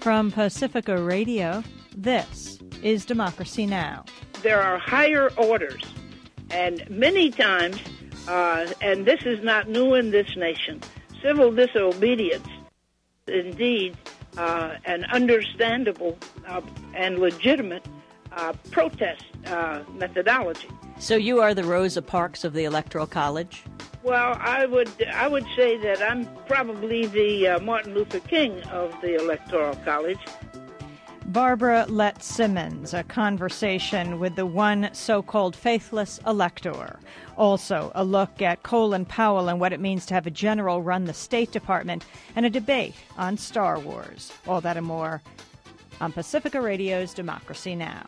From Pacifica Radio, this is Democracy Now! There are higher orders, and many times, and this is not new in this nation, civil disobedience, indeed, an understandable and legitimate protest methodology. So you are the Rosa Parks of the Electoral College? Well, I would say that I'm probably the Martin Luther King of the Electoral College. Barbara Lett Simmons, a conversation with the one so-called faithless elector. Also, a look at Colin Powell and what it means to have a general run the State Department, and a debate on Star Wars. All that and more on Pacifica Radio's Democracy Now!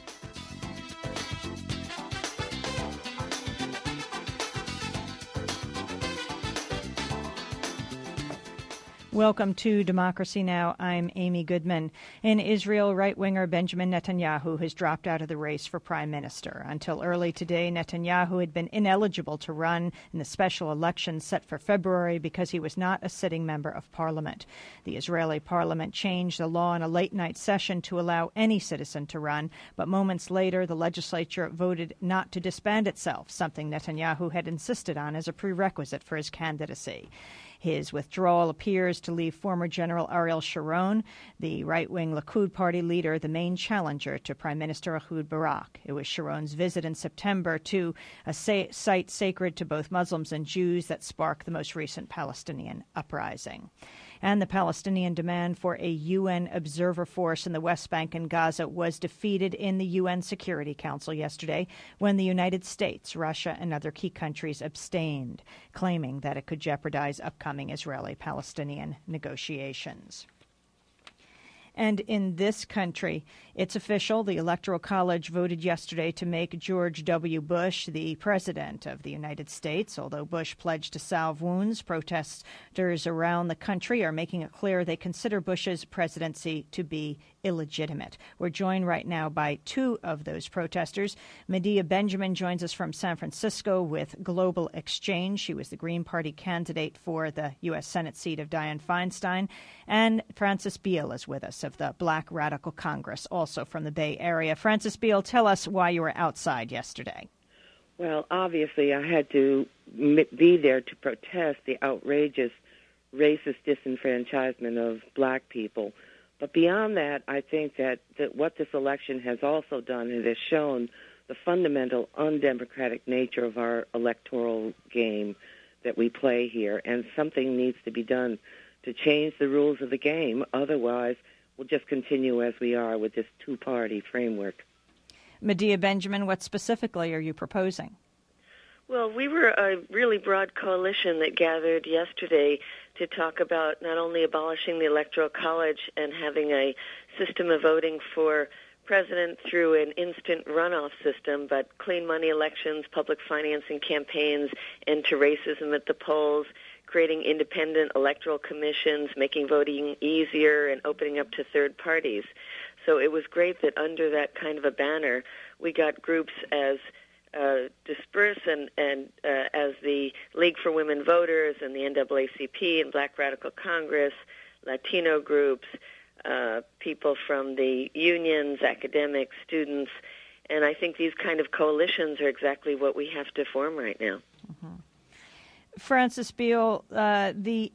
Welcome to Democracy Now! I'm Amy Goodman. In Israel, right-winger Benjamin Netanyahu has dropped out of the race for prime minister. Until early today, Netanyahu had been ineligible to run in the special election set for February because he was not a sitting member of parliament. The Israeli parliament changed the law in a late-night session to allow any citizen to run, but moments later, the legislature voted not to disband itself, something Netanyahu had insisted on as a prerequisite for his candidacy. His withdrawal appears to leave former General Ariel Sharon, the right-wing Likud party leader, the main challenger to Prime Minister Ehud Barak. It was Sharon's visit in September to a site sacred to both Muslims and Jews that sparked the most recent Palestinian uprising. And the Palestinian demand for a UN observer force in the West Bank and Gaza was defeated in the UN Security Council yesterday when the United States, Russia, and other key countries abstained, claiming that it could jeopardize upcoming Israeli-Palestinian negotiations. And in this country, it's official. The Electoral College voted yesterday to make George W. Bush the president of the United States. Although Bush pledged to salve wounds, protesters around the country are making it clear they consider Bush's presidency to be illegitimate. We're joined right now by two of those protesters. Medea Benjamin joins us from San Francisco with Global Exchange. She was the Green Party candidate for the U.S. Senate seat of Dianne Feinstein. And Frances Beale is with us of the Black Radical Congress, also from the Bay Area. Frances Beale, tell us why you were outside yesterday. Well, obviously, I had to be there to protest the outrageous racist disenfranchisement of black people. But beyond that, I think that what this election has also done, it has shown the fundamental undemocratic nature of our electoral game that we play here, and something needs to be done to change the rules of the game. Otherwise, we'll just continue as we are with this two-party framework. Medea Benjamin, what specifically are you proposing? Well, we were a really broad coalition that gathered yesterday to talk about not only abolishing the Electoral College and having a system of voting for president through an instant runoff system, but clean money elections, public financing campaigns, end to racism at the polls, creating independent electoral commissions, making voting easier, and opening up to third parties. So it was great that under that kind of a banner, we got groups as disperse and as the League for Women Voters and the NAACP and Black Radical Congress, Latino groups, people from the unions, academics, students, and I think these kind of coalitions are exactly what we have to form right now. Mm-hmm. Frances Beale, the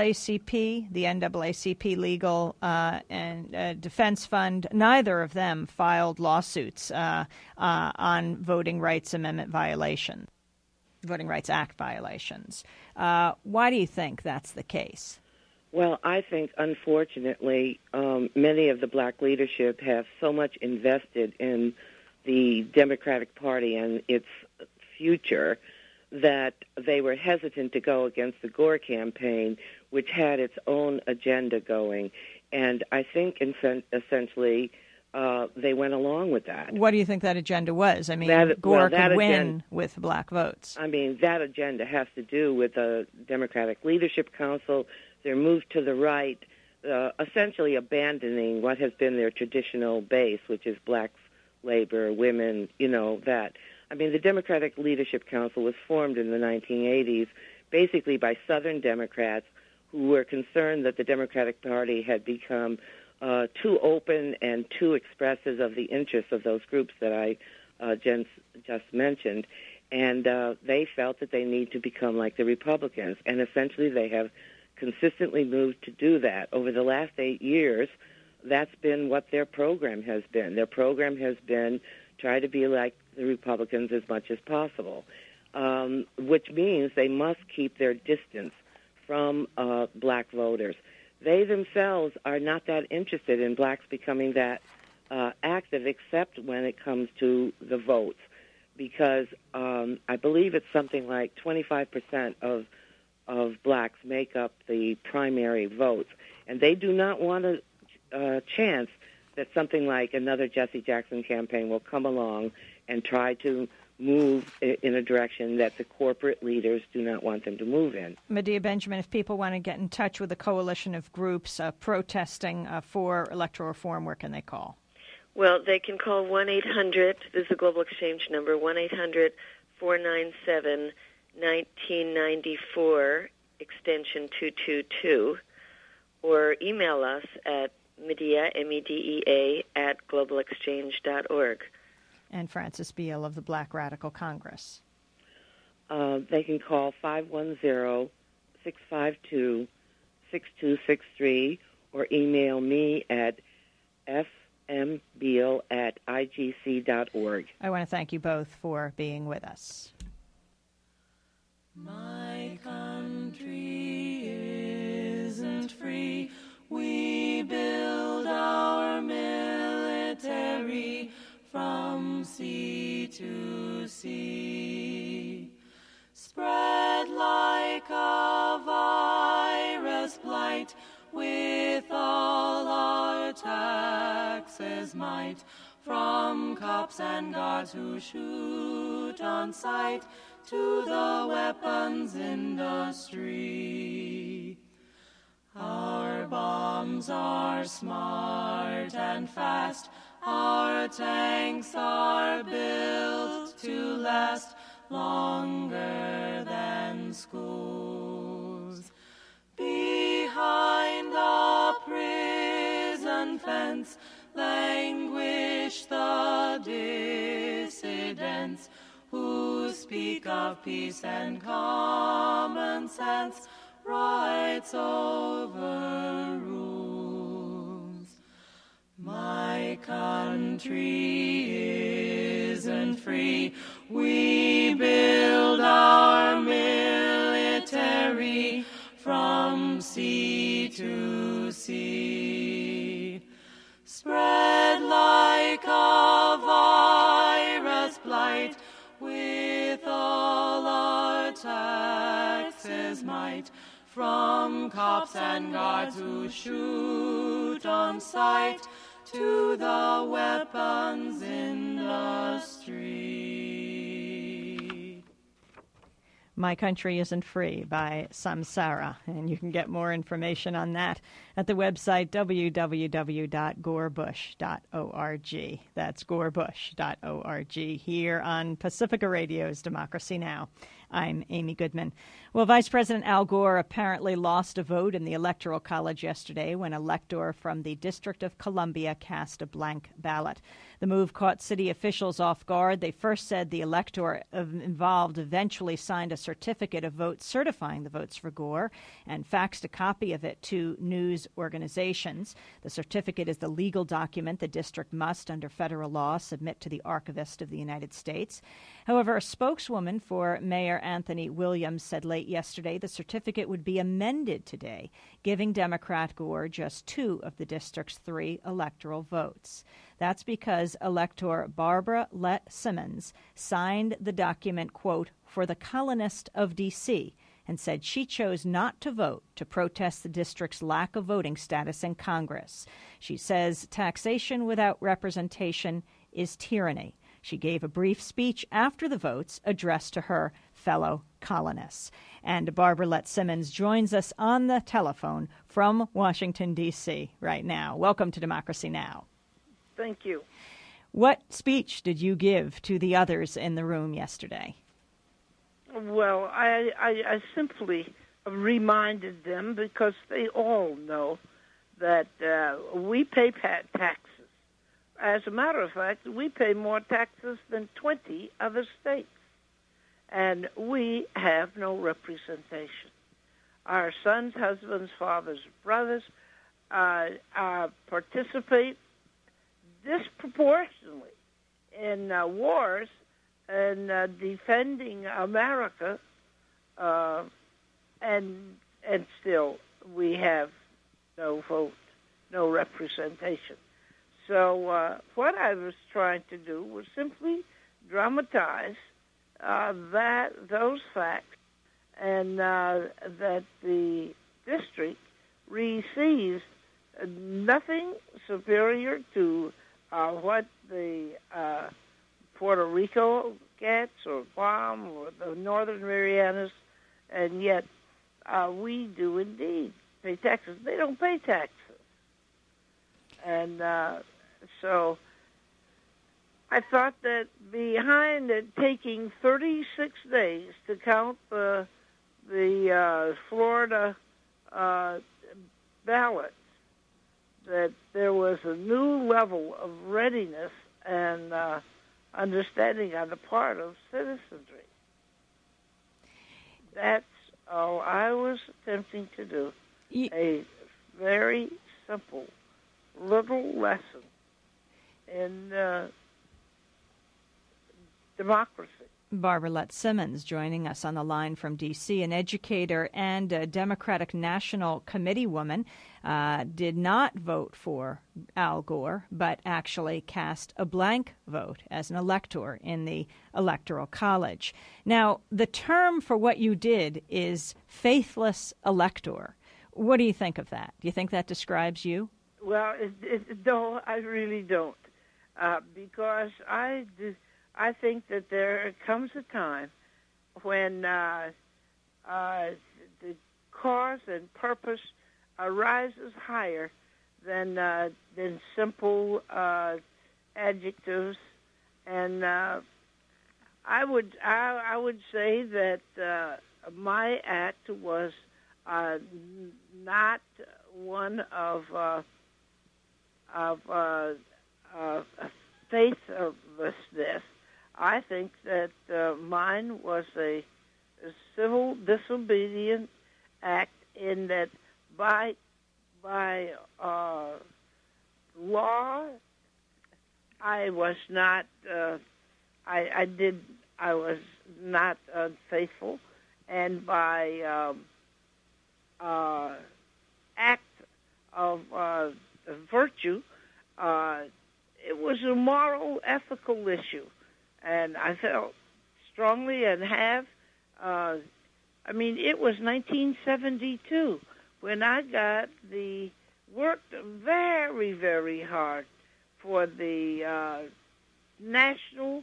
NAACP Legal and Defense Fund, neither of them filed lawsuits on Voting Rights Amendment violations, Voting Rights Act violations. Why do you think that's the case? Well, I think, unfortunately, many of the black leadership have so much invested in the Democratic Party and its future that they were hesitant to go against the Gore campaign, which had its own agenda going. And I think, essentially, they went along with that. What do you think that agenda was? I mean, Gore could win with black votes. I mean, that agenda has to do with the Democratic Leadership Council, their move to the right, essentially abandoning what has been their traditional base, which is black labor, women, that. I mean, the Democratic Leadership Council was formed in the 1980s basically by Southern Democrats who were concerned that the Democratic Party had become too open and too expressive of the interests of those groups that I just mentioned. And they felt that they need to become like the Republicans. And essentially they have consistently moved to do that. Over the last 8 years, that's been what their program has been. Their program has been try to be like the Republicans as much as possible, which means they must keep their distance from black voters. They themselves are not that interested in blacks becoming that active, except when it comes to the votes, because I believe it's something like 25% of blacks make up the primary votes, and they do not want a chance that something like another Jesse Jackson campaign will come along and try to move in a direction that the corporate leaders do not want them to move in. Medea Benjamin, if people want to get in touch with a coalition of groups protesting for electoral reform, where can they call? Well, they can call 1-800, this is the Global Exchange number, 1-800-497-1994, extension 222, or email us at Medea, MEDEA, at globalexchange.org. And Frances Beale of the Black Radical Congress. They can call 510-652-6263 or email me at fmbeale@igc.org. I want to thank you both for being with us. My country isn't free. We build our military from sea to sea. Spread like a virus blight with all our taxes might, from cops and guards who shoot on sight to the weapons industry. Our bombs are smart and fast, our tanks are built to last longer than schools. Behind the prison fence languish the dissidents who speak of peace and common sense, rights over rules. My country isn't free. We build our military from sea to sea. Spread like a virus blight with all our taxes might, from cops and guards who shoot on sight to the weapons industry. My Country Isn't Free by Samsara, and you can get more information on that at the website www.gorebush.org. That's gorebush.org here on Pacifica Radio's Democracy Now! I'm Amy Goodman. Well, Vice President Al Gore apparently lost a vote in the Electoral College yesterday when an elector from the District of Columbia cast a blank ballot. The move caught city officials off guard. They first said the elector involved eventually signed a certificate of vote certifying the votes for Gore and faxed a copy of it to news organizations. The certificate is the legal document the district must, under federal law, submit to the Archivist of the United States. However, a spokeswoman for Mayor Anthony Williams said late yesterday the certificate would be amended today, giving Democrat Gore just 2 of the district's 3 electoral votes. That's because elector Barbara Lett Simmons signed the document, quote, for the colonist of D.C., and said she chose not to vote to protest the district's lack of voting status in Congress. She says taxation without representation is tyranny. She gave a brief speech after the votes addressed to her fellow colonists. And Barbara Lett Simmons joins us on the telephone from Washington, D.C. right now. Welcome to Democracy Now! Thank you. What speech did you give to the others in the room yesterday? Well, I simply reminded them, because they all know that we pay taxes. As a matter of fact, we pay more taxes than 20 other states, and we have no representation. Our sons, husbands, fathers, brothers participate disproportionately in wars and defending America, and still we have no vote, no representation. So what I was trying to do was simply dramatize those facts, and that the district receives nothing superior to what the Puerto Rico gets, or Guam, or the Northern Marianas, and yet we do indeed pay taxes. They don't pay taxes. And so I thought that behind it taking 36 days to count the Florida ballots, that there was a new level of readiness and understanding on the part of citizenry. That's all I was attempting to do. A very simple little lesson in democracy. Barbara Letts-Simmons joining us on the line from D.C., an educator and a Democratic National Committee woman, did not vote for Al Gore, but actually cast a blank vote as an elector in the Electoral College. Now, the term for what you did is faithless elector. What do you think of that? Do you think that describes you? Well, no, I really don't, because I think that there comes a time when the cause and purpose rises higher than simple adjectives, and I would say that my act was not one of faithlessness. I think that mine was a civil disobedient act, in that by law I was not I was not unfaithful, and by act of virtue, it was a moral, ethical issue. And I felt strongly, and have. It was 1972 when I worked very, very hard for the National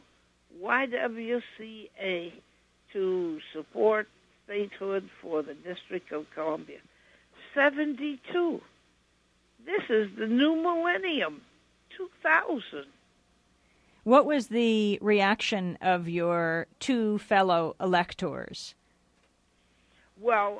YWCA to support statehood for the District of Columbia. 72. This is the new millennium, 2000. What was the reaction of your two fellow electors? Well,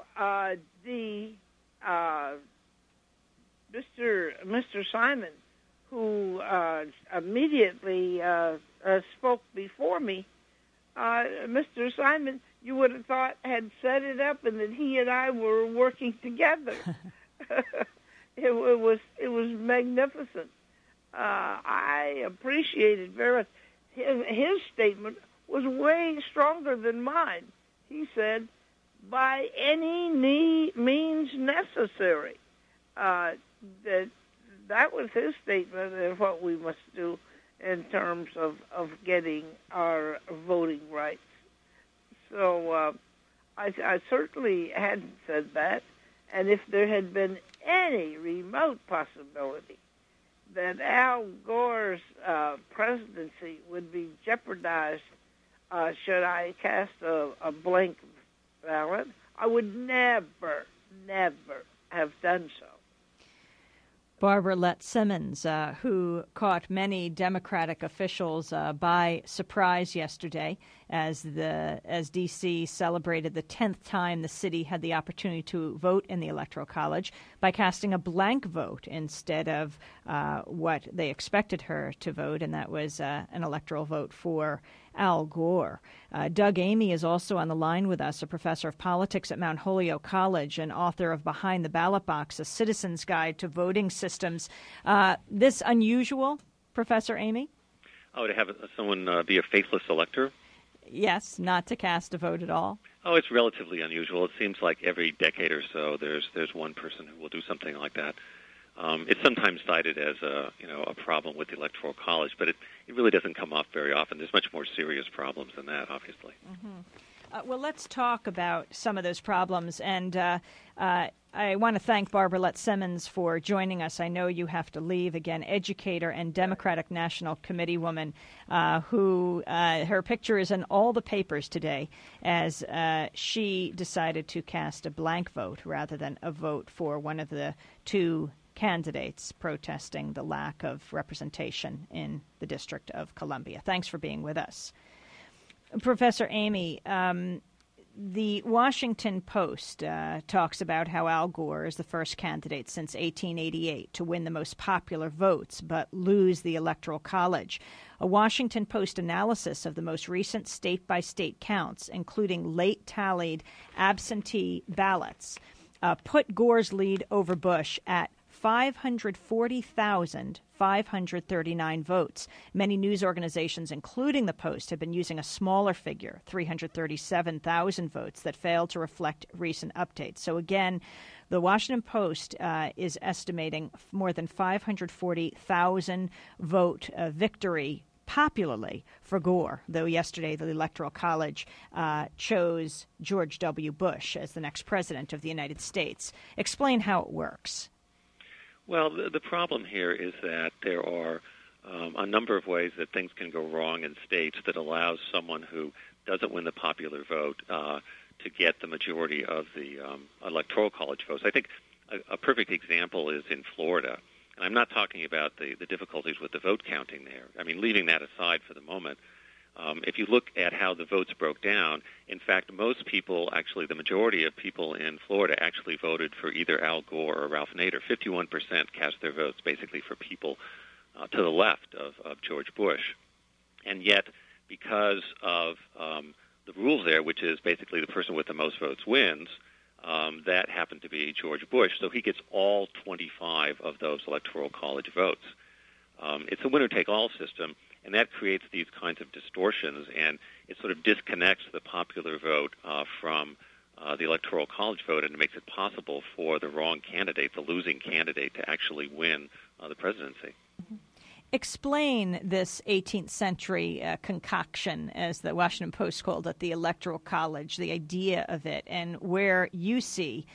Mr. Simon, who immediately spoke before me, Mr. Simon, you would have thought had set it up, and that he and I were working together. It was magnificent. I appreciated very much. His statement was way stronger than mine. He said, by any means necessary. That was his statement of what we must do in terms of getting our voting rights. So I certainly hadn't said that. And if there had been any remote possibility that Al Gore's presidency would be jeopardized should I cast a blank ballot, I would never have done so. Barbara Letts-Simmons, who caught many Democratic officials by surprise yesterday as D.C. celebrated the 10th time the city had the opportunity to vote in the Electoral College by casting a blank vote instead of what they expected her to vote, and that was an electoral vote for Al Gore. Doug Amy is also on the line with us, a professor of politics at Mount Holyoke College and author of Behind the Ballot Box, A Citizen's Guide to Voting Systems. This unusual, Professor Amy? Oh, to have someone be a faithless elector? Yes, not to cast a vote at all. Oh, it's relatively unusual. It seems like every decade or so there's one person who will do something like that. It's sometimes cited as a problem with the Electoral College, but it really doesn't come up very often. There's much more serious problems than that, obviously. Mm-hmm. Well, let's talk about some of those problems. And I want to thank Barbara Lett-Simmons for joining us. I know you have to leave. Again, educator and Democratic National Committee woman who her picture is in all the papers today as she decided to cast a blank vote rather than a vote for one of the two candidates protesting the lack of representation in the District of Columbia. Thanks for being with us. Professor Amy, the Washington Post talks about how Al Gore is the first candidate since 1888 to win the most popular votes but lose the Electoral College. A Washington Post analysis of the most recent state-by-state counts, including late-tallied absentee ballots, put Gore's lead over Bush at 540,539 votes. Many news organizations, including the Post, have been using a smaller figure, 337,000 votes, that failed to reflect recent updates. So again, the Washington Post is estimating more than 540,000 vote victory popularly for Gore, though yesterday the Electoral College chose George W. Bush as the next president of the United States. Explain how it works. Well, the problem here is that there are a number of ways that things can go wrong in states that allows someone who doesn't win the popular vote to get the majority of the Electoral College votes. I think a perfect example is in Florida. And I'm not talking about the difficulties with the vote counting there. I mean, leaving that aside for the moment, if you look at how the votes broke down, in fact, most people, actually the majority of people in Florida actually voted for either Al Gore or Ralph Nader. 51% cast their votes basically for people to the left of George Bush. And yet, because of the rules there, which is basically the person with the most votes wins, that happened to be George Bush, so he gets all 25 of those Electoral College votes. It's a winner-take-all system, and that creates these kinds of distortions, and it sort of disconnects the popular vote from the Electoral College vote, and it makes it possible for the wrong candidate, the losing candidate, to actually win the presidency. Mm-hmm. Explain this 18th century concoction, as the Washington Post called it, the Electoral College, the idea of it, and where you see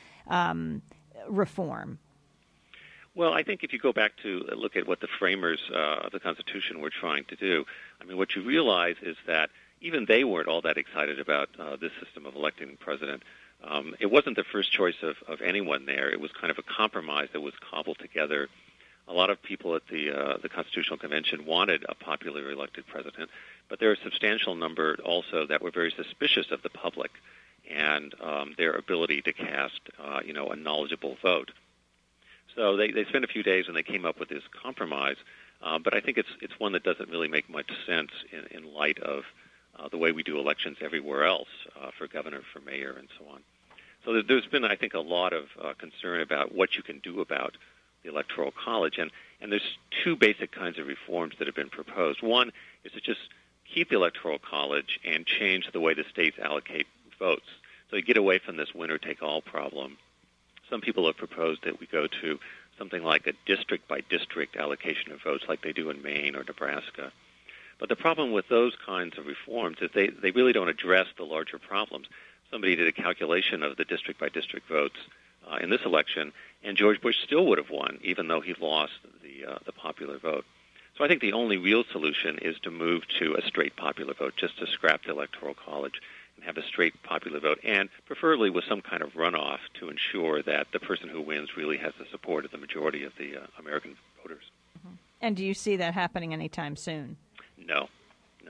reform. Well, I think if you go back to look at what the framers of the Constitution were trying to do, I mean, what you realize is that even they weren't all that excited about this system of electing the president. It wasn't the first choice of anyone there. It was kind of a compromise that was cobbled together. A lot of people at the Constitutional Convention wanted a popularly elected president, but there are a substantial number also that were very suspicious of the public and their ability to cast, a knowledgeable vote. So they spent a few days and they came up with this compromise, but I think it's one that doesn't really make much sense in light of the way we do elections everywhere else for governor, for mayor, and so on. So there's been, I think, a lot of concern about what you can do about the Electoral College, and there's two basic kinds of reforms that have been proposed. One is to just keep the Electoral College and change the way the states allocate votes, so you get away from this winner-take-all problem. Some people have proposed that we go to something like a district-by-district allocation of votes like they do in Maine or Nebraska. But the problem with those kinds of reforms is they really don't address the larger problems. Somebody did a calculation of the district-by-district votes in this election, and George Bush still would have won, even though he lost the popular vote. So I think the only real solution is to move to a straight popular vote, just to scrap the Electoral College and have a straight popular vote, and preferably with some kind of runoff to ensure that the person who wins really has the support of the majority of the American voters. Mm-hmm. And do you see that happening anytime soon? No.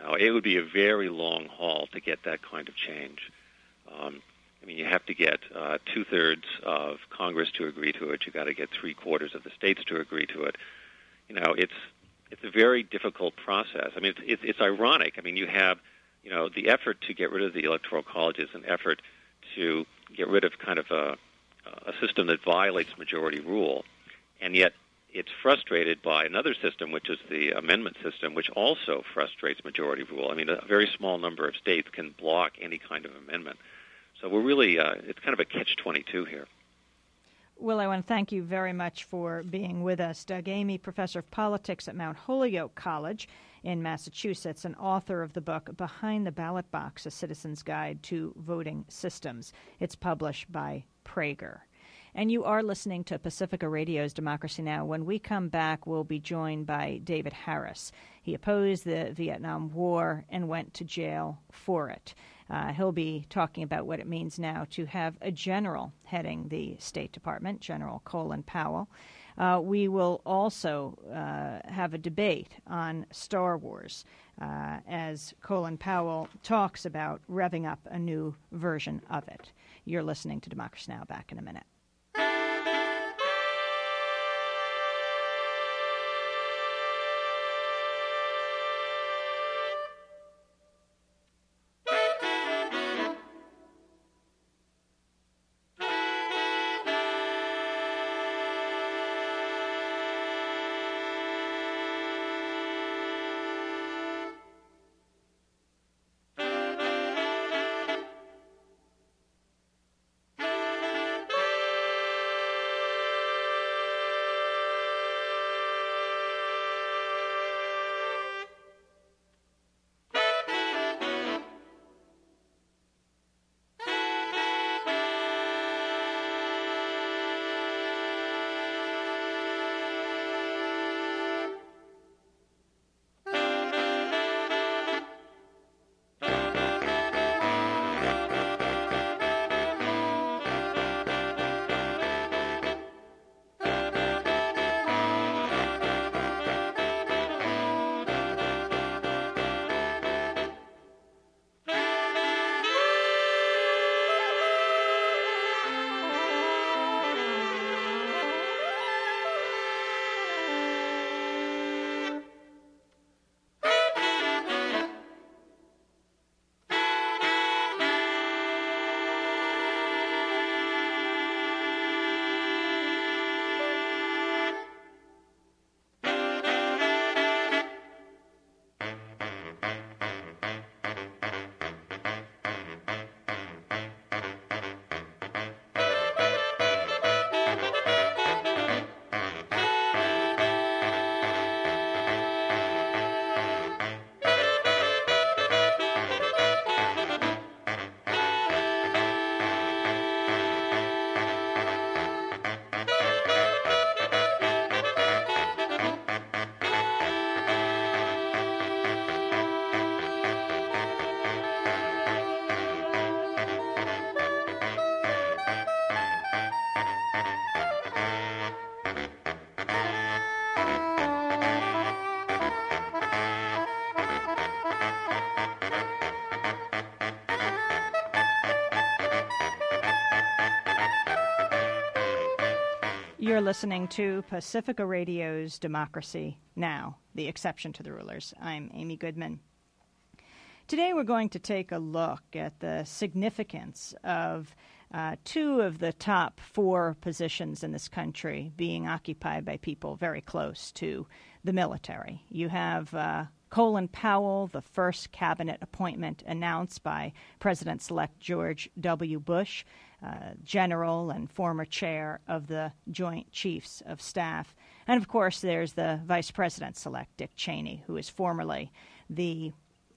it would be a very long haul to get that kind of change. You have to get 2/3 of Congress to agree to it. You've got to get 3/4 of the states to agree to it. It's a very difficult process. It's ironic. You have, the effort to get rid of the Electoral College is an effort to get rid of kind of a system that violates majority rule, and yet it's frustrated by another system, which is the amendment system, which also frustrates majority rule. A very small number of states can block any kind of amendment. So we're really, it's kind of a catch-22 here. Will, I want to thank you very much for being with us. Doug Amy, professor of politics at Mount Holyoke College in Massachusetts, and author of the book Behind the Ballot Box, A Citizen's Guide to Voting Systems. It's published by Prager. And you are listening to Pacifica Radio's Democracy Now! When we come back, we'll be joined by David Harris. He opposed the Vietnam War and went to jail for it. He'll be talking about what it means now to have a general heading the State Department, General Colin Powell. We will also have a debate on Star Wars as Colin Powell talks about revving up a new version of it. You're listening to Democracy Now! Back in a minute. You're listening to Pacifica Radio's Democracy Now!, the exception to the rulers. I'm Amy Goodman. Today we're going to take a look at the significance of two of the top 4 positions in this country being occupied by people very close to the military. You have Colin Powell, the first cabinet appointment announced by President-elect George W. Bush, general and former chair of the Joint Chiefs of Staff. And, of course, there's the Vice President-elect, Dick Cheney, who is formerly the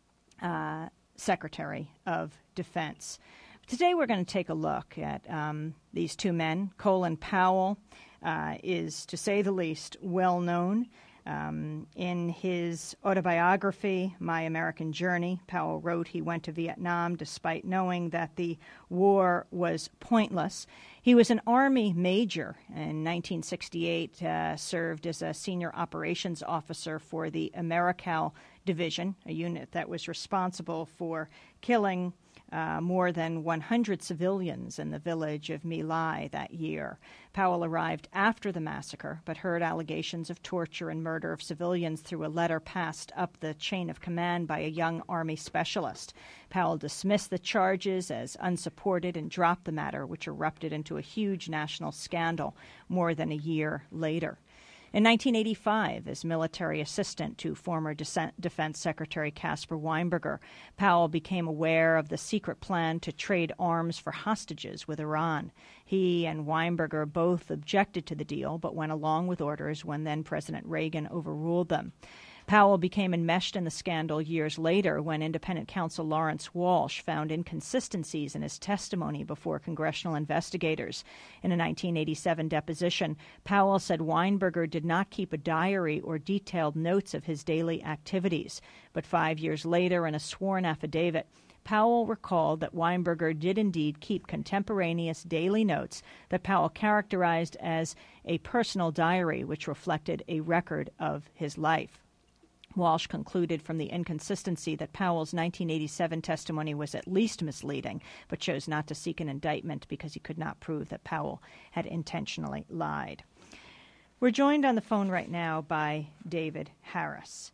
Secretary of Defense. Today we're going to take a look at these two men. Colin Powell is, to say the least, well known. In his autobiography, My American Journey, Powell wrote he went to Vietnam despite knowing that the war was pointless. He was an Army major in 1968, served as a senior operations officer for the Americal Division, a unit that was responsible for killing more than 100 civilians in the village of My Lai that year. Powell arrived after the massacre, but heard allegations of torture and murder of civilians through a letter passed up the chain of command by a young Army specialist. Powell dismissed the charges as unsupported and dropped the matter, which erupted into a huge national scandal more than a year later. In 1985, as military assistant to former Defense Secretary Caspar Weinberger, Powell became aware of the secret plan to trade arms for hostages with Iran. He and Weinberger both objected to the deal, but went along with orders when then-President Reagan overruled them. Powell became enmeshed in the scandal years later when independent counsel Lawrence Walsh found inconsistencies in his testimony before congressional investigators. In a 1987 deposition, Powell said Weinberger did not keep a diary or detailed notes of his daily activities. But 5 years later, in a sworn affidavit, Powell recalled that Weinberger did indeed keep contemporaneous daily notes that Powell characterized as a personal diary, which reflected a record of his life. Walsh concluded from the inconsistency that Powell's 1987 testimony was at least misleading, but chose not to seek an indictment because he could not prove that Powell had intentionally lied. We're joined on the phone right now by David Harris.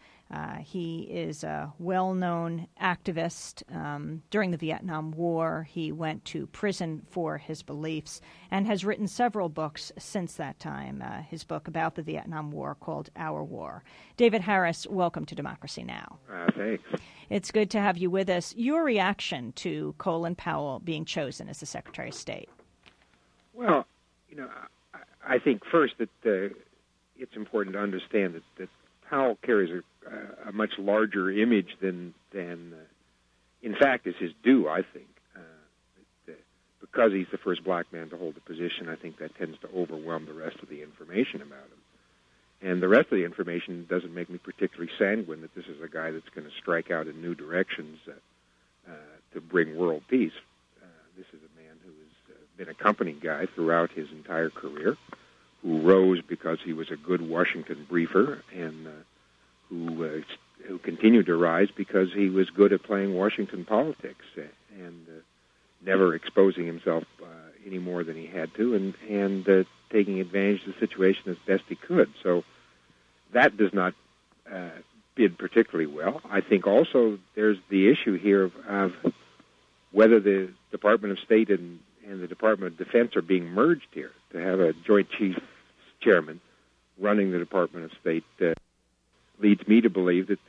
He is a well-known activist. During the Vietnam War, he went to prison for his beliefs and has written several books since that time. His book about the Vietnam War called Our War. David Harris, welcome to Democracy Now! Thanks. It's good to have you with us. Your reaction to Colin Powell being chosen as the Secretary of State? Well, I think first that it's important to understand that Powell carries a much larger image than in fact is his due, I think. Because he's the first black man to hold the position, I think that tends to overwhelm the rest of the information about him. And the rest of the information doesn't make me particularly sanguine that this is a guy that's going to strike out in new directions to bring world peace. This is a man who has been a company guy throughout his entire career, who rose because he was a good Washington briefer, and who continued to rise because he was good at playing Washington politics and never exposing himself any more than he had to, and taking advantage of the situation as best he could. So that does not bid particularly well. I think also there's the issue here of whether the Department of State and the Department of Defense are being merged here. To have a Joint Chiefs Chairman running the Department of State leads me to believe that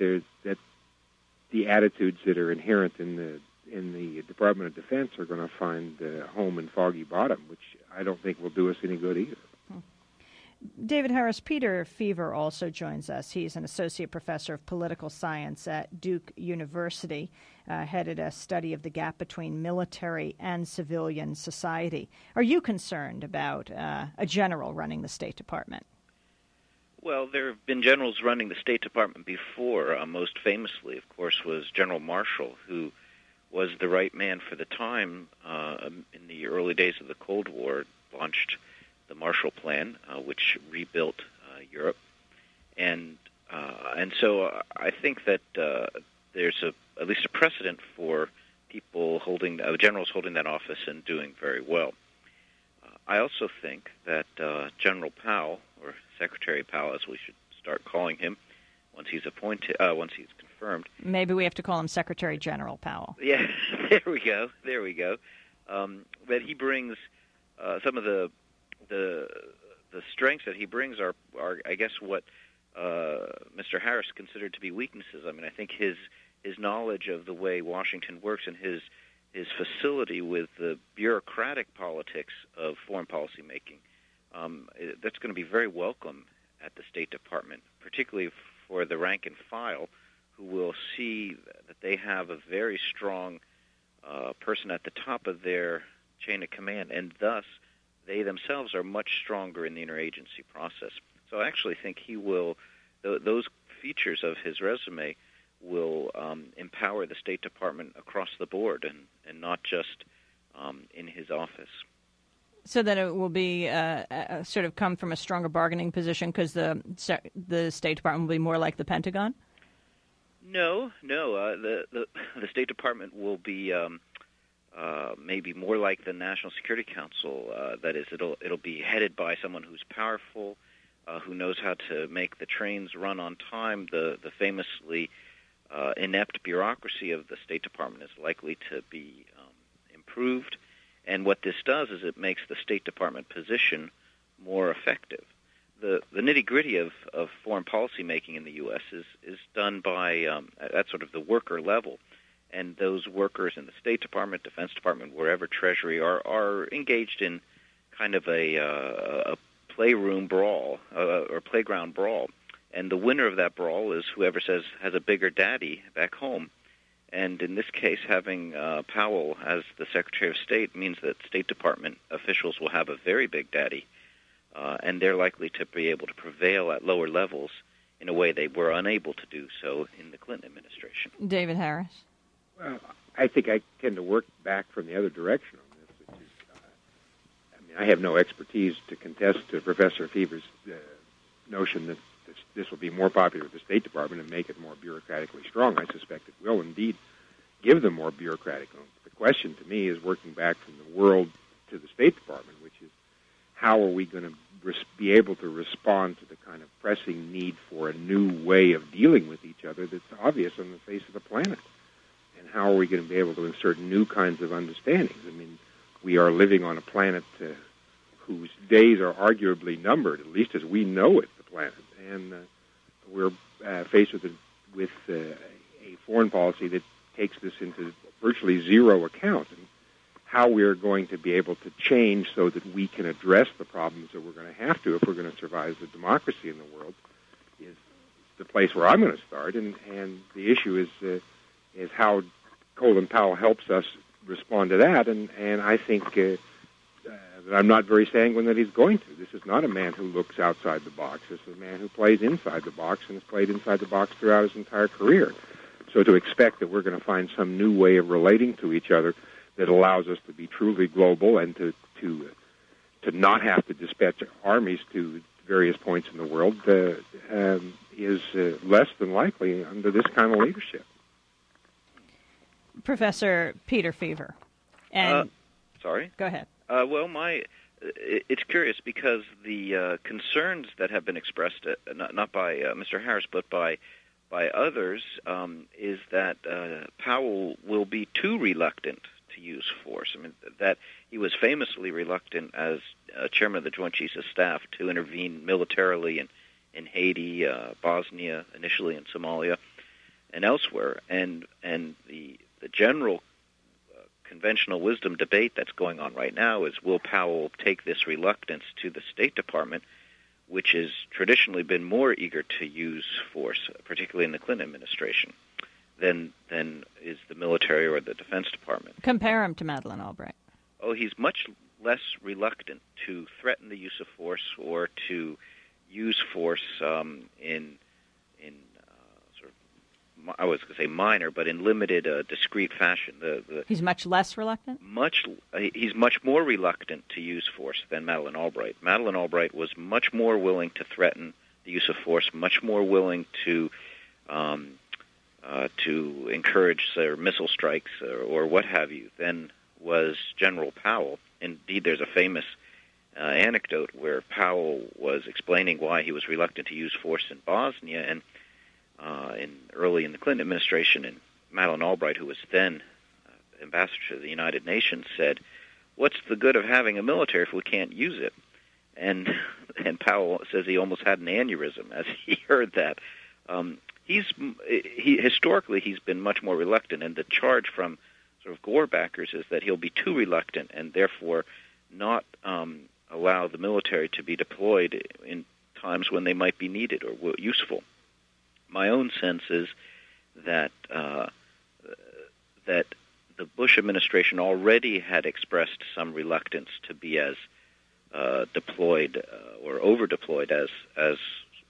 the attitudes that are inherent in the Department of Defense are going to find a home in Foggy Bottom, which I don't think will do us any good either. David Harris, Peter Feaver also joins us. He's an associate professor of political science at Duke University, headed a study of the gap between military and civilian society. Are you concerned about a general running the State Department? Well, there have been generals running the State Department before. Most famously, of course, was General Marshall, who was the right man for the time in the early days of the Cold War, launched the Marshall Plan, which rebuilt Europe. And so I think that there's at least a precedent for people generals holding that office and doing very well. I also think that General Powell, or Secretary Powell, as we should start calling him, once he's confirmed. Maybe we have to call him Secretary General Powell. Yeah, there we go. That he brings some of the strengths that he brings are I guess what Mr. Harris considered to be weaknesses. I mean, I think his knowledge of the way Washington works and his facility with the bureaucratic politics of foreign policy making, that's going to be very welcome at the State Department, particularly for the rank and file, who will see that they have a very strong person at the top of their chain of command, and thus they themselves are much stronger in the interagency process. So I actually think he will those features of his resume will empower the State Department across the board and not just in his office. So that it will be sort of come from a stronger bargaining position because the State Department will be more like the Pentagon? No. The State Department will be maybe more like the National Security Council. That is, it'll be headed by someone who's powerful, who knows how to make the trains run on time. The famously inept bureaucracy of the State Department is likely to be improved. And what this does is it makes the State Department position more effective. The nitty-gritty of foreign policy making in the U.S. is done by at sort of the worker level. And those workers in the State Department, Defense Department, wherever Treasury are engaged in kind of a playroom brawl or playground brawl. And the winner of that brawl is whoever has a bigger daddy back home. And in this case, having Powell as the Secretary of State means that State Department officials will have a very big daddy, and they're likely to be able to prevail at lower levels in a way they were unable to do so in the Clinton administration. David Harris? Well, I think I tend to work back from the other direction on this, which is, I have no expertise to contest Professor Fever's notion that this will be more popular with the State Department and make it more bureaucratically strong. I suspect it will indeed give them more bureaucratic. The question to me is working back from the world to the State Department, which is how are we going to be able to respond to the kind of pressing need for a new way of dealing with each other that's obvious on the face of the planet? And how are we going to be able to insert new kinds of understandings? I mean, we are living on a planet whose days are arguably numbered, at least as we know it, the planet. And we're faced with a foreign policy that takes this into virtually zero account. And how we're going to be able to change so that we can address the problems that we're going to have to if we're going to survive as a democracy in the world is the place where I'm going to start. And the issue is how Colin Powell helps us respond to that. And I think that I'm not very sanguine that he's going to. This is not a man who looks outside the box. This is a man who plays inside the box and has played inside the box throughout his entire career. So to expect that we're going to find some new way of relating to each other that allows us to be truly global and to not have to dispatch armies to various points in the world is less than likely under this kind of leadership. Professor Peter Fever. Sorry? Go ahead. It's curious because the concerns that have been expressed, not by Mr. Harris, but by others, is that Powell will be too reluctant to use force. I mean, that he was famously reluctant as chairman of the Joint Chiefs of Staff to intervene militarily in Haiti, Bosnia, initially in Somalia, and elsewhere. And the general conventional wisdom debate that's going on right now is, will Powell take this reluctance to the State Department, which has traditionally been more eager to use force, particularly in the Clinton administration, than is the military or the Defense Department. Compare him to Madeleine Albright. Oh, he's much less reluctant to threaten the use of force or to use force in sort of, I was going to say minor, but in limited, discrete fashion. He's much less reluctant? He's much more reluctant to use force than Madeleine Albright. Madeleine Albright was much more willing to threaten the use of force, much more willing to encourage missile strikes or what have you than was General Powell. Indeed, there's a famous anecdote where Powell was explaining why he was reluctant to use force in Bosnia, and early in the Clinton administration, and Madeleine Albright, who was then ambassador to the United Nations, said, "What's the good of having a military if we can't use it?" And Powell says he almost had an aneurysm as he heard that. Historically he's been much more reluctant, and the charge from sort of Gore backers is that he'll be too reluctant and therefore not allow the military to be deployed in times when they might be needed or useful. My own sense is that that the Bush administration already had expressed some reluctance to be as deployed or over-deployed as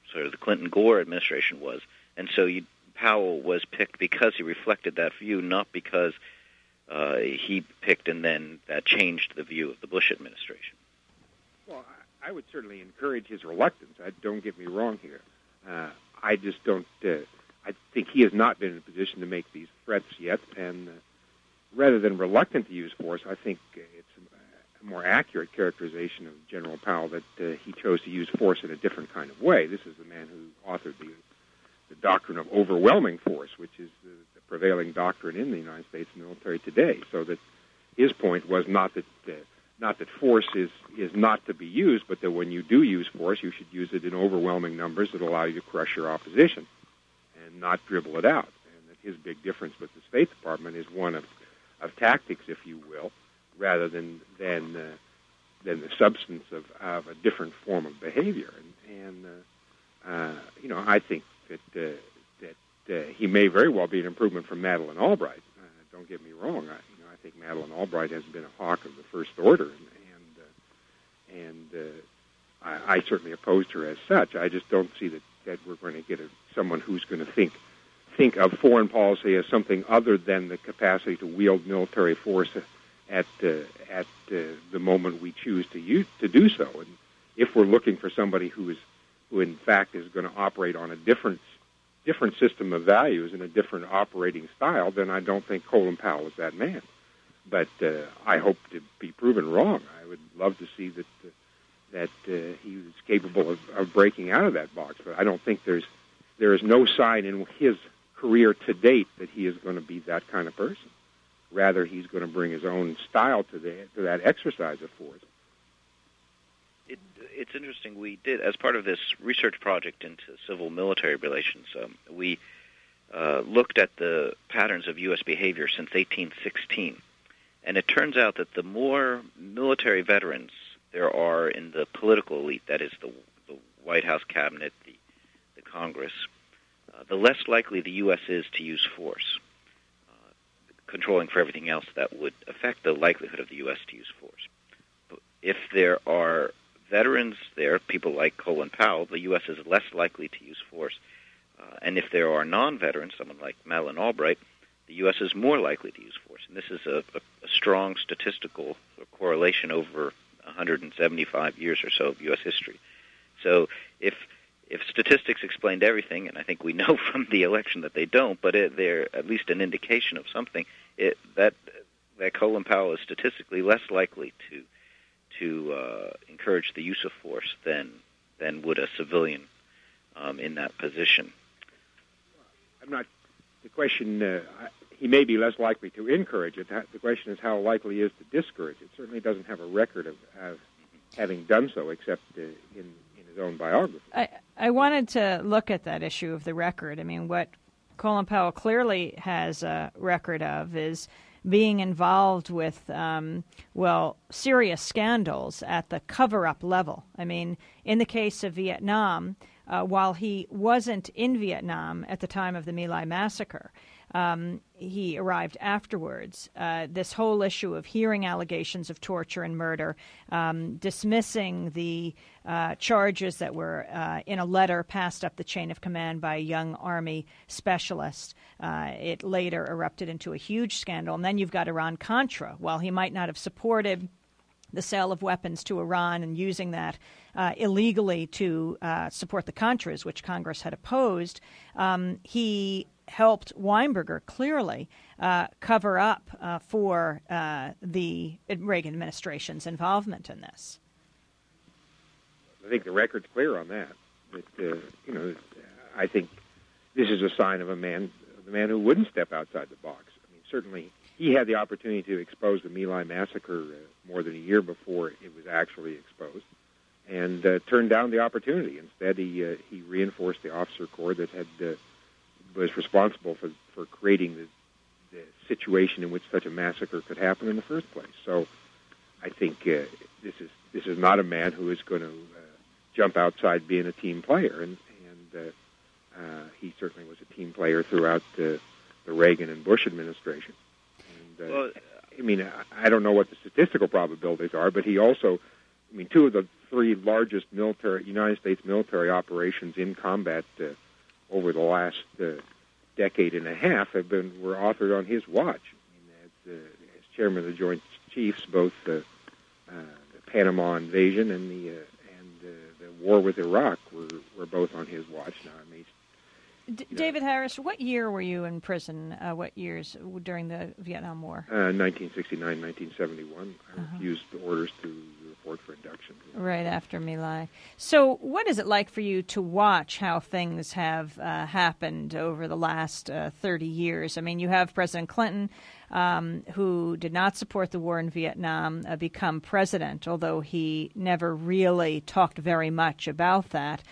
sort of the Clinton-Gore administration was. And so Powell was picked because he reflected that view, not because he picked and then that changed the view of the Bush administration. Well, I would certainly encourage his reluctance. Don't get me wrong here. I just don't. I think he has not been in a position to make these threats yet, and rather than reluctant to use force, I think it's a more accurate characterization of General Powell that he chose to use force in a different kind of way. This is the man who authored the doctrine of overwhelming force, which is the prevailing doctrine in the United States military today. So that his point was not that force is not to be used, but that when you do use force, you should use it in overwhelming numbers that allow you to crush your opposition and not dribble it out. And that his big difference with the State Department is one of tactics, if you will, rather than the substance of a different form of behavior. And I think that he may very well be an improvement from Madeleine Albright. Don't get me wrong. I think Madeleine Albright has been a hawk of the first order, and I certainly opposed her as such. I just don't see that we're going to get someone who's going to think of foreign policy as something other than the capacity to wield military force at the moment we choose to do so. And if we're looking for somebody who in fact is going to operate on a different system of values and a different operating style, then I don't think Colin Powell is that man. But I hope to be proven wrong. I would love to see that he was capable of breaking out of that box. But I don't think there is no sign in his career to date that he is going to be that kind of person. Rather, he's going to bring his own style to that exercise of force. It's interesting. We did, as part of this research project into civil-military relations, we looked at the patterns of U.S. behavior since 1816. And it turns out that the more military veterans there are in the political elite, that is the White House cabinet, the Congress, the less likely the U.S. is to use force, controlling for everything else that would affect the likelihood of the U.S. to use force. But if there are veterans there, people like Colin Powell, the U.S. is less likely to use force. And if there are non-veterans, someone like Madeleine Albright, the U.S. is more likely to use force. And this is a strong statistical correlation over 175 years or so of U.S. history. So if statistics explained everything, and I think we know from the election that they don't, but they're at least an indication of something, that Colin Powell is statistically less likely to encourage the use of force than would a civilian in that position. I'm not. The question. He may be less likely to encourage it. The question is how likely he is to discourage it. Certainly doesn't have a record of having done so, except in his own biography. I wanted to look at that issue of the record. I mean, what Colin Powell clearly has a record of is being involved with, serious scandals at the cover-up level. I mean, in the case of Vietnam, while he wasn't in Vietnam at the time of the My Lai massacre, he arrived afterwards. This whole issue of hearing allegations of torture and murder, dismissing the charges that were in a letter passed up the chain of command by a young Army specialist. It later erupted into a huge scandal. And then you've got Iran-Contra. While he might not have supported the sale of weapons to Iran and using that illegally to support the Contras, which Congress had opposed, he helped Weinberger clearly cover up for the Reagan administration's involvement in this. I think the record's clear on that. I think this is a sign of the man who wouldn't step outside the box. I mean, certainly he had the opportunity to expose the My Lai massacre more than a year before it was actually exposed, and turned down the opportunity. Instead, he reinforced the officer corps that was responsible for creating the situation in which such a massacre could happen in the first place. So, I think this is not a man who is going to jump outside being a team player, and he certainly was a team player throughout the Reagan and Bush administration. And, I mean, I don't know what the statistical probabilities are, but he also, I mean, two of the three largest United States military operations in combat over the last decade and a half were authored on his watch. I mean, as chairman of the Joint Chiefs, both the Panama invasion and the war with Iraq were both on his watch. Now, I mean, David Harris, what year were you in prison? What years during the Vietnam War? 1969, 1971. I refused the orders to report for induction. Right after My Lai. So what is it like for you to watch how things have happened over the last 30 years? I mean, you have President Clinton, who did not support the war in Vietnam, become president, although he never really talked very much about that.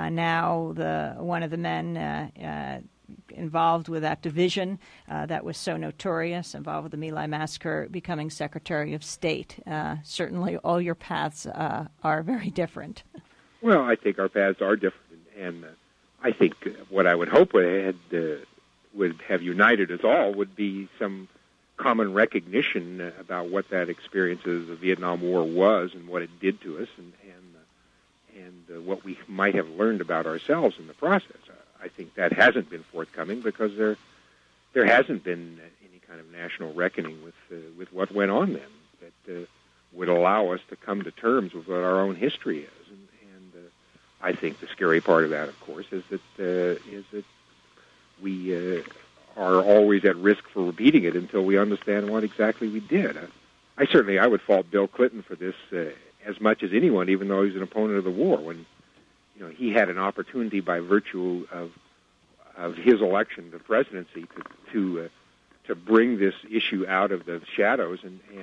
Now one of the men involved with that division that was so notorious, involved with the My Lai massacre, becoming Secretary of State. Certainly all your paths are very different. Well, I think our paths are different, and I think what I would hope would have united us all would be some common recognition about what that experience of the Vietnam War was and what it did to us, and what we might have learned about ourselves in the process. I think that hasn't been forthcoming because there hasn't been any kind of national reckoning with what went on then that would allow us to come to terms with what our own history is. And I think the scary part of that, of course, is that we are always at risk for repeating it until we understand what exactly we did. I would fault Bill Clinton for this as much as anyone, even though he's an opponent of the war. When he had an opportunity by virtue of his election to presidency to bring this issue out of the shadows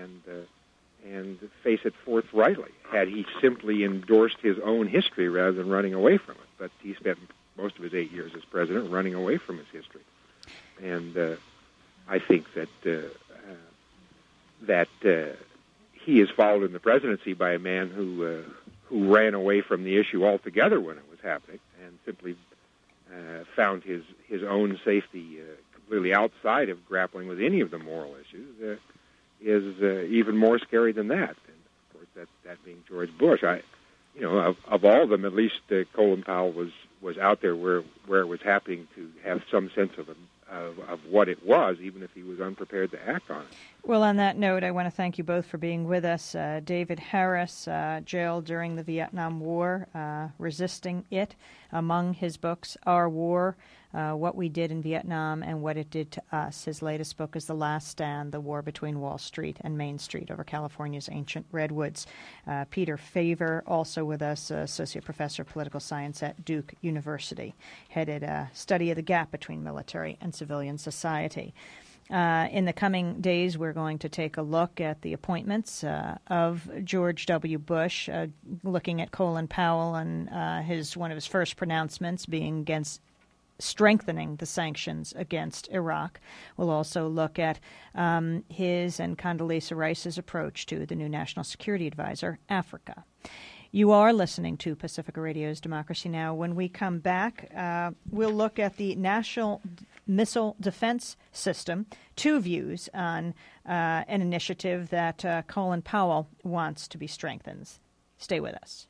and face it forthrightly. Had he simply endorsed his own history rather than running away from it, but he spent most of his 8 years as president running away from his history. And I think that he is followed in the presidency by a man who ran away from the issue altogether when it was happening and simply found his own safety completely outside of grappling with any of the moral issues is even more scary than that. And of course, that being George Bush. Of all of them, at least Colin Powell was out there where it was happening to have some sense of what it was, even if he was unprepared to act on it. Well, on that note, I want to thank you both for being with us. David Harris, jailed during the Vietnam War, resisting it. Among his books, Our War, What We Did in Vietnam and What It Did to Us. His latest book is The Last Stand, The War Between Wall Street and Main Street over California's Ancient Redwoods. Peter Faver, also with us, Associate Professor of Political Science at Duke University, headed a study of the gap between military and civilian society. In the coming days, we're going to take a look at the appointments of George W. Bush, looking at Colin Powell and one of his first pronouncements being against strengthening the sanctions against Iraq. We'll also look at his and Condoleezza Rice's approach to the new National Security Advisor, Africa. You are listening to Pacifica Radio's Democracy Now! When we come back, we'll look at the National Missile Defense System, two views on an initiative that Colin Powell wants to be strengthened. Stay with us.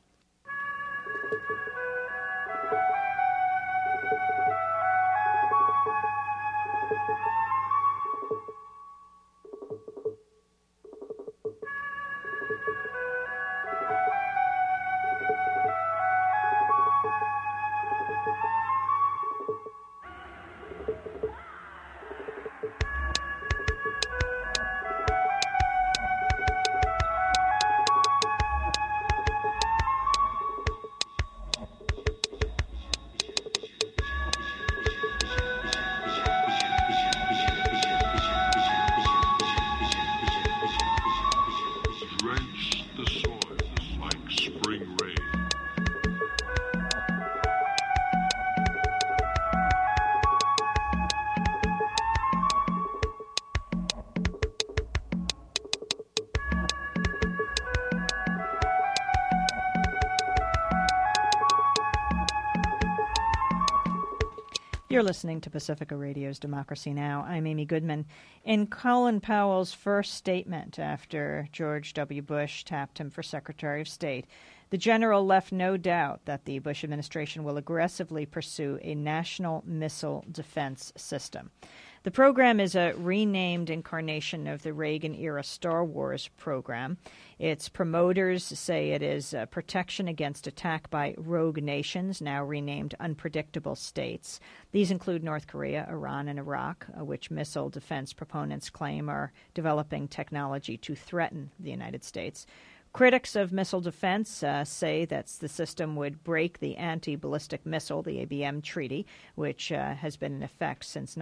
You're listening to Pacifica Radio's Democracy Now! I'm Amy Goodman. In Colin Powell's first statement after George W. Bush tapped him for Secretary of State, The general left no doubt that the Bush administration will aggressively pursue a national missile defense system. The program is a renamed incarnation of the Reagan-era Star Wars program. Its promoters say it is protection against attack by rogue nations, now renamed unpredictable states. These include North Korea, Iran, and Iraq, which missile defense proponents claim are developing technology to threaten the United States. Critics of missile defense say that the system would break the anti-ballistic missile, the ABM treaty, which has been in effect since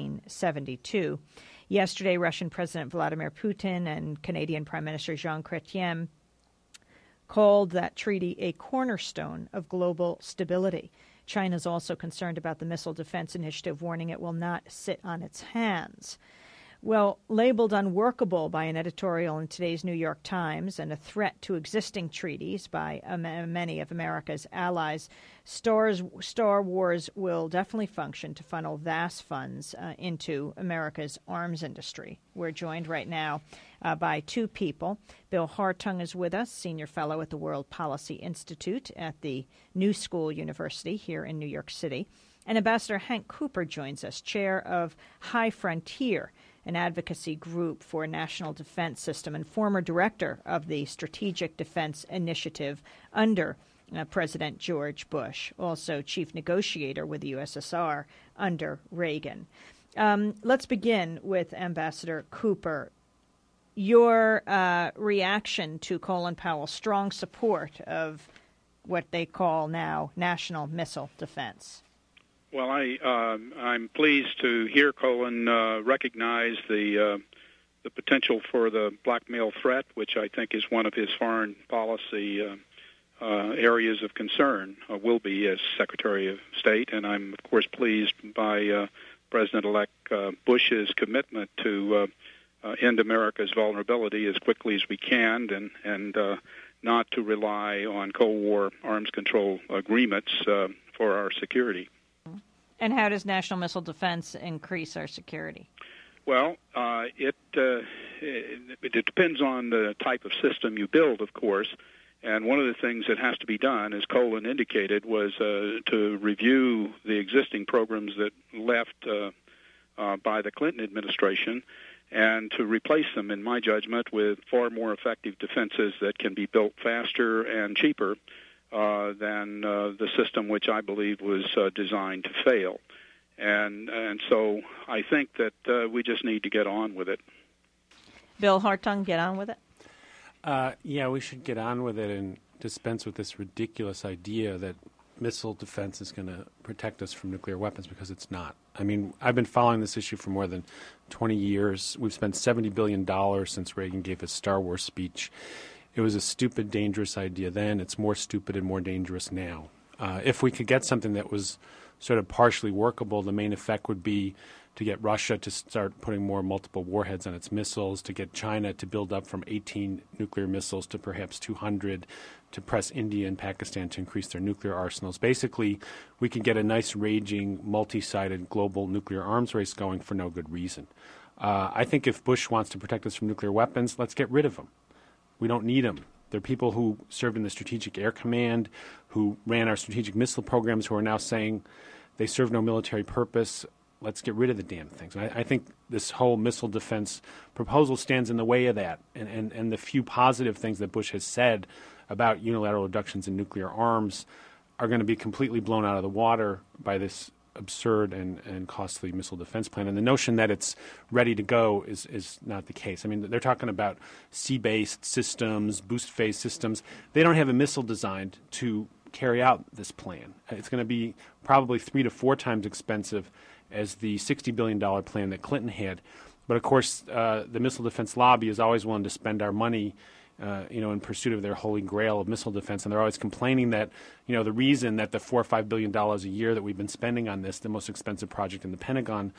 1972. Yesterday, Russian President Vladimir Putin and Canadian Prime Minister Jean Chrétien called that treaty a cornerstone of global stability. China is also concerned about the Missile Defense Initiative, warning it will not sit on its hands. Well, labeled unworkable by an editorial in today's New York Times and a threat to existing treaties by many of America's allies, Star Wars will definitely function to funnel vast funds into America's arms industry. We're joined right now by two people. Bill Hartung is with us, senior fellow at the World Policy Institute at the New School University here in New York City. And Ambassador Hank Cooper joins us, chair of High Frontier, an advocacy group for a national defense system and former director of the Strategic Defense Initiative under President George Bush, also chief negotiator with the USSR under Reagan. Let's begin with Ambassador Cooper. Your reaction to Colin Powell's strong support of what they call now national missile defense. Well, I'm pleased to hear Colin recognize the potential for the blackmail threat, which I think is one of his foreign policy areas of concern, will be as Secretary of State. And I'm, of course, pleased by President-elect Bush's commitment to end America's vulnerability as quickly as we can and not to rely on Cold War arms control agreements for our security. And how does national missile defense increase our security? Well, it depends on the type of system you build, of course. And one of the things that has to be done, as Colin indicated, was to review the existing programs that left by the Clinton administration and to replace them, in my judgment, with far more effective defenses that can be built faster and cheaper than the system which I believe was designed to fail. And so I think that we just need to get on with it. Bill Hartung, get on with it? Yeah, we should get on with it and dispense with this ridiculous idea that missile defense is going to protect us from nuclear weapons, because it's not. I mean, I've been following this issue for more than 20 years. We've spent $70 billion since Reagan gave his Star Wars speech. It was a stupid, dangerous idea then. It's more stupid and more dangerous now. If we could get something that was sort of partially workable, the main effect would be to get Russia to start putting more multiple warheads on its missiles, to get China to build up from 18 nuclear missiles to perhaps 200, to press India and Pakistan to increase their nuclear arsenals. Basically, we could get a nice, raging, multi-sided global nuclear arms race going for no good reason. I think if Bush wants to protect us from nuclear weapons, let's get rid of them. We don't need them. There are people who served in the Strategic Air Command, who ran our strategic missile programs, who are now saying they serve no military purpose. Let's get rid of the damn things. And I think this whole missile defense proposal stands in the way of that. And the few positive things that Bush has said about unilateral reductions in nuclear arms are going to be completely blown out of the water by this absurd and costly missile defense plan. And the notion that it's ready to go is not the case. I mean, they're talking about sea-based systems, boost phase systems. They don't have a missile designed to carry out this plan. It's going to be probably 3 to 4 times expensive as the $60 billion plan that Clinton had. But, of course, the missile defense lobby is always willing to spend our money in pursuit of their holy grail of missile defense. And they're always complaining that, the reason that the $4 or $5 billion a year that we've been spending on this, the most expensive project in the Pentagon,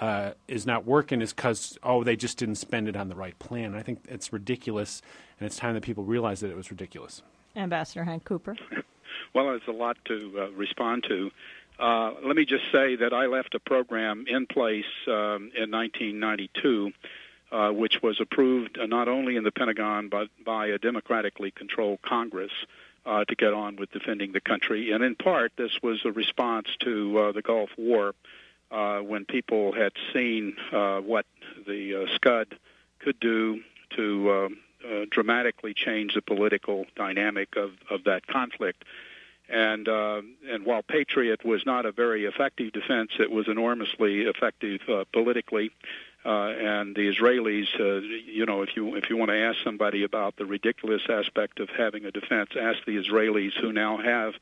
is not working is because, they just didn't spend it on the right plan. And I think it's ridiculous, and it's time that people realize that it was ridiculous. Ambassador Hank Cooper. Well, there's a lot to respond to. Let me just say that I left a program in place in 1992, which was approved not only in the Pentagon but by a democratically controlled Congress, to get on with defending the country. And in part, this was a response to the Gulf War, when people had seen what the Scud could do to dramatically change the political dynamic of that conflict. And while Patriot was not a very effective defense, it was enormously effective politically. And the Israelis, if you want to ask somebody about the ridiculous aspect of having a defense, ask the Israelis, who now have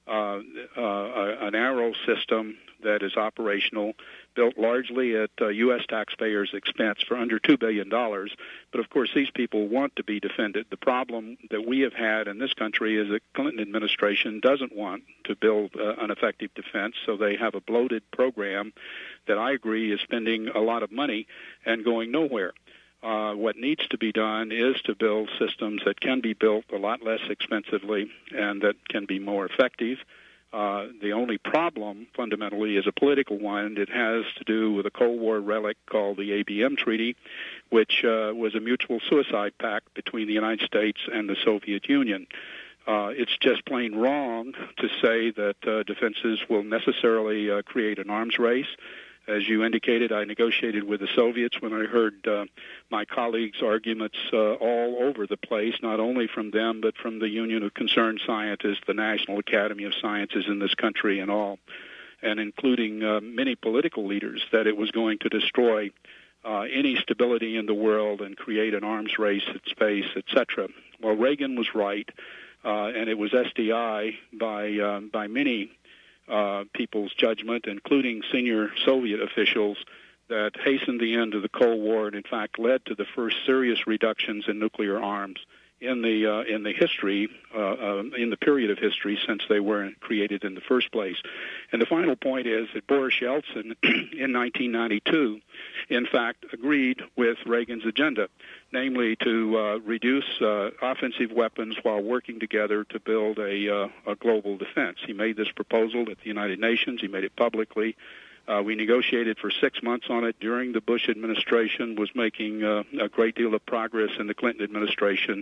an Arrow system that is operational, built largely at U.S. taxpayers' expense for under $2 billion. But, of course, these people want to be defended. The problem that we have had in this country is the Clinton administration doesn't want to build an effective defense, so they have a bloated program that I agree is spending a lot of money and going nowhere. What needs to be done is to build systems that can be built a lot less expensively and that can be more effective. The only problem, fundamentally, is a political one. It has to do with a Cold War relic called the ABM Treaty, which was a mutual suicide pact between the United States and the Soviet Union. It's just plain wrong to say that defenses will necessarily create an arms race. As you indicated, I negotiated with the Soviets when I heard my colleagues' arguments all over the place, not only from them, but from the Union of Concerned Scientists, the National Academy of Sciences in this country and all, and including many political leaders, that it was going to destroy any stability in the world and create an arms race at space, etc. Well, Reagan was right, and it was SDI by many people's judgment, including senior Soviet officials, that hastened the end of the Cold War and, in fact, led to the first serious reductions in nuclear arms in the history, in the period of history since they were created in the first place. And the final point is that Boris Yeltsin, in 1992, in fact, agreed with Reagan's agenda, namely to reduce offensive weapons while working together to build a global defense. He made this proposal at the United Nations. He made it publicly. We negotiated for 6 months on it during the Bush administration, was making a great deal of progress in the Clinton administration,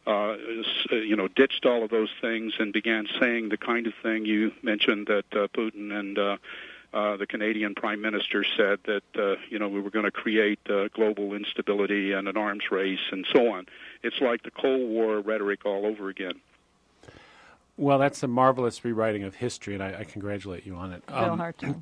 ditched all of those things and began saying the kind of thing you mentioned that Putin and the Canadian Prime Minister said, that, we were going to create global instability and an arms race and so on. It's like the Cold War rhetoric all over again. Well, that's a marvelous rewriting of history, and I congratulate you on it. Bill Hartung.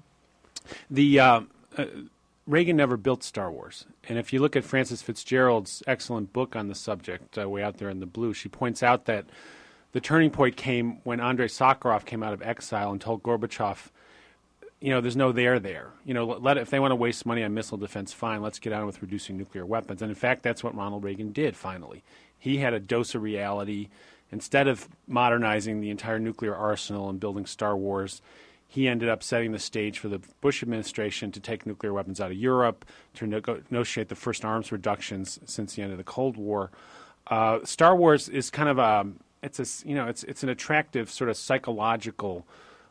Reagan never built Star Wars. And if you look at Frances Fitzgerald's excellent book on the subject, Way Out There in the Blue, she points out that the turning point came when Andrei Sakharov came out of exile and told Gorbachev, there's no there there. If they want to waste money on missile defense, fine, let's get on with reducing nuclear weapons. And in fact, that's what Ronald Reagan did finally. He had a dose of reality. Instead of modernizing the entire nuclear arsenal and building Star Wars, he ended up setting the stage for the Bush administration to take nuclear weapons out of Europe, to negotiate the first arms reductions since the end of the Cold War. Star Wars is kind of it's an attractive sort of psychological,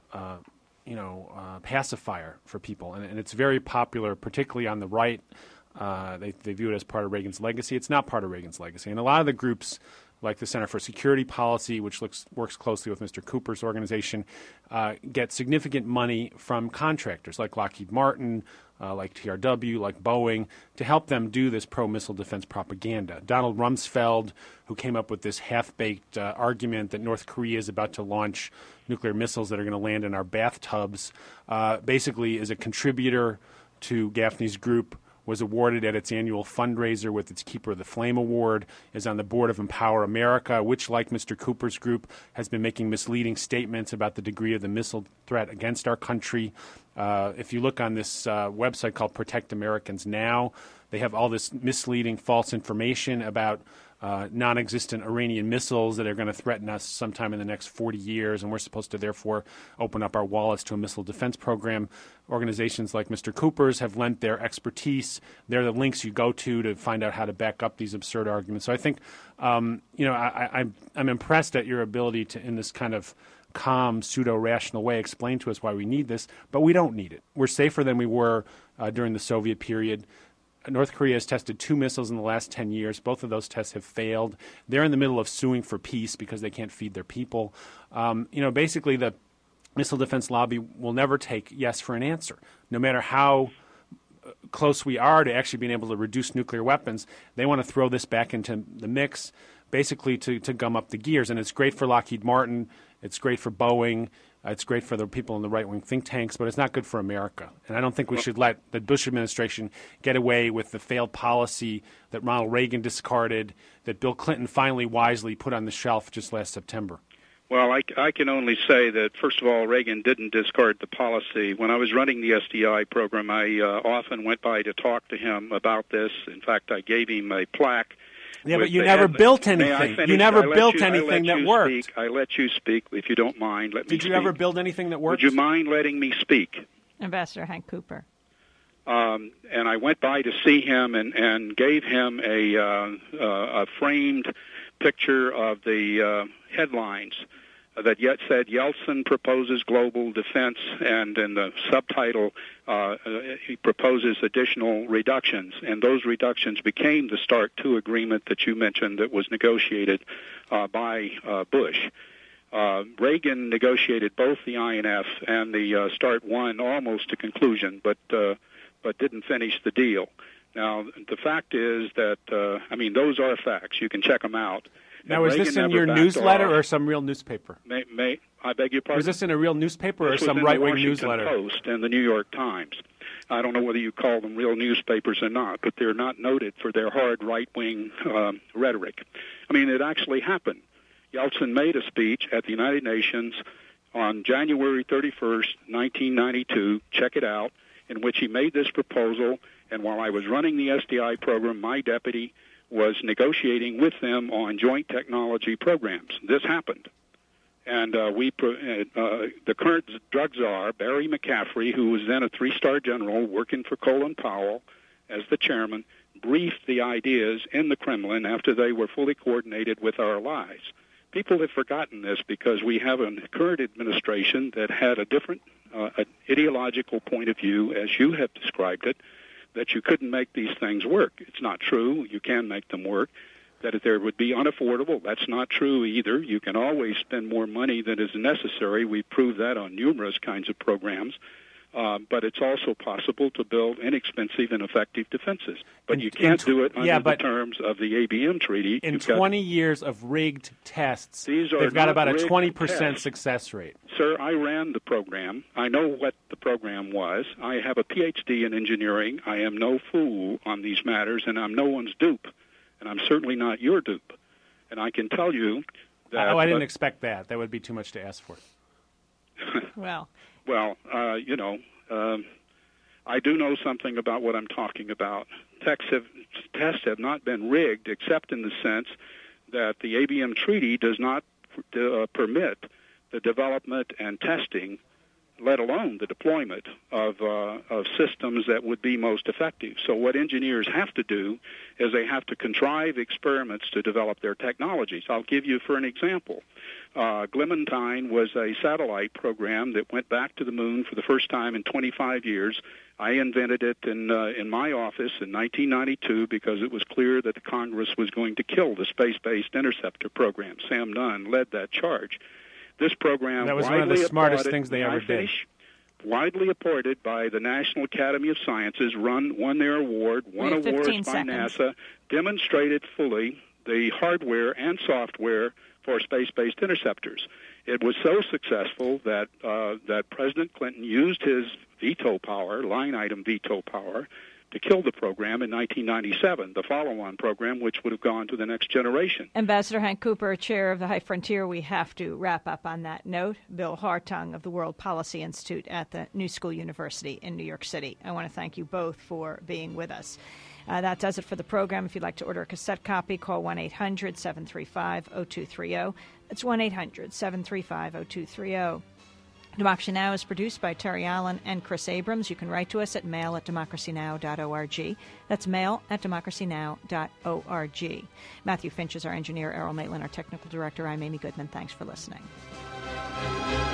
pacifier for people, and it's very popular, particularly on the right. They view it as part of Reagan's legacy. It's not part of Reagan's legacy, and a lot of the groups, like the Center for Security Policy, which works closely with Mr. Cooper's organization, get significant money from contractors like Lockheed Martin, like TRW, like Boeing, to help them do this pro-missile defense propaganda. Donald Rumsfeld, who came up with this half-baked argument that North Korea is about to launch nuclear missiles that are going to land in our bathtubs, basically is a contributor to Gaffney's group, was awarded at its annual fundraiser with its Keeper of the Flame Award, is on the board of Empower America, which, like Mr. Cooper's group, has been making misleading statements about the degree of the missile threat against our country. If you look on this website called Protect Americans Now, they have all this misleading false information about non-existent Iranian missiles that are going to threaten us sometime in the next 40 years, and we're supposed to therefore open up our wallets to a missile defense program. Organizations like Mr. Cooper's have lent their expertise. They're the links you go to find out how to back up these absurd arguments. So I think, I'm impressed at your ability to, in this kind of calm, pseudo-rational way, explain to us why we need this, but we don't need it. We're safer than we were during the Soviet period. North Korea has tested 2 missiles in the last 10 years. Both of those tests have failed. They're in the middle of suing for peace because they can't feed their people. Basically the missile defense lobby will never take yes for an answer. No matter how close we are to actually being able to reduce nuclear weapons, they want to throw this back into the mix basically to gum up the gears. And it's great for Lockheed Martin. It's great for Boeing. It's great for the people in the right-wing think tanks, but it's not good for America. And I don't think we should let the Bush administration get away with the failed policy that Ronald Reagan discarded, that Bill Clinton finally wisely put on the shelf just last September. Well, I can only say that, first of all, Reagan didn't discard the policy. When I was running the SDI program, I often went by to talk to him about this. In fact, I gave him a plaque. Yeah, but you never built anything. You never built anything that worked. I let you speak, if you don't mind. Let me speak. Did you ever build anything that worked? Would you mind letting me speak? Ambassador Hank Cooper. And I went by to see him and gave him a framed picture of the headlines that yet said Yeltsin proposes global defense, and in the subtitle he proposes additional reductions, and those reductions became the START II agreement that you mentioned that was negotiated by Bush. Reagan negotiated both the INF and the START I almost to conclusion, but didn't finish the deal. Now, the fact is that, those are facts. You can check them out. Now, is this in your newsletter or some real newspaper? I beg your pardon? Was this in a real newspaper or some right-wing newsletter? The Washington Post and the New York Times. I don't know whether you call them real newspapers or not, but they're not noted for their hard right-wing rhetoric. It actually happened. Yeltsin made a speech at the United Nations on January 31st, 1992, check it out, in which he made this proposal, and while I was running the SDI program, my deputy was negotiating with them on joint technology programs. This happened. And the current drug czar, Barry McCaffrey, who was then a 3-star general working for Colin Powell as the chairman, briefed the ideas in the Kremlin after they were fully coordinated with our allies. People have forgotten this because we have a current administration that had a different ideological point of view, as you have described it, that you couldn't make these things work. It's not true. You can make them work. That there would be unaffordable. That's not true either. You can always spend more money than is necessary. We've proved that on numerous kinds of programs. But it's also possible to build inexpensive and effective defenses. But you can't do it under the terms of the ABM Treaty. In 20 years of rigged tests, they've got about a 20% success rate. Sir, I ran the program. I know what the program was. I have a Ph.D. in engineering. I am no fool on these matters, and I'm no one's dupe. And I'm certainly not your dupe. And I can tell you that... I didn't expect that. That would be too much to ask for. Well, I do know something about what I'm talking about. Tests have not been rigged, except in the sense that the ABM Treaty does not permit the development and testing, let alone the deployment of systems that would be most effective. So what engineers have to do is they have to contrive experiments to develop their technologies. I'll give you for an example. Clementine was a satellite program that went back to the moon for the first time in 25 years. I invented it in my office in 1992 because it was clear that the Congress was going to kill the space-based interceptor program. Sam Nunn led that charge. This program that was one of the smartest things they ever did. Widely applauded by the National Academy of Sciences, won their award, won awards by NASA, demonstrated fully the hardware and software for space-based interceptors. It was so successful that President Clinton used his veto power, line item veto power, to kill the program in 1997, the follow-on program, which would have gone to the next generation. Ambassador Hank Cooper, chair of the High Frontier, we have to wrap up on that note. Bill Hartung of the World Policy Institute at the New School University in New York City. I want to thank you both for being with us. That does it for the program. If you'd like to order a cassette copy, call 1-800-735-0230. That's 1-800-735-0230. Democracy Now! Is produced by Terry Allen and Chris Abrams. You can write to us at mail@democracynow.org. That's mail@democracynow.org. Matthew Finch is our engineer, Errol Maitland, our technical director. I'm Amy Goodman. Thanks for listening.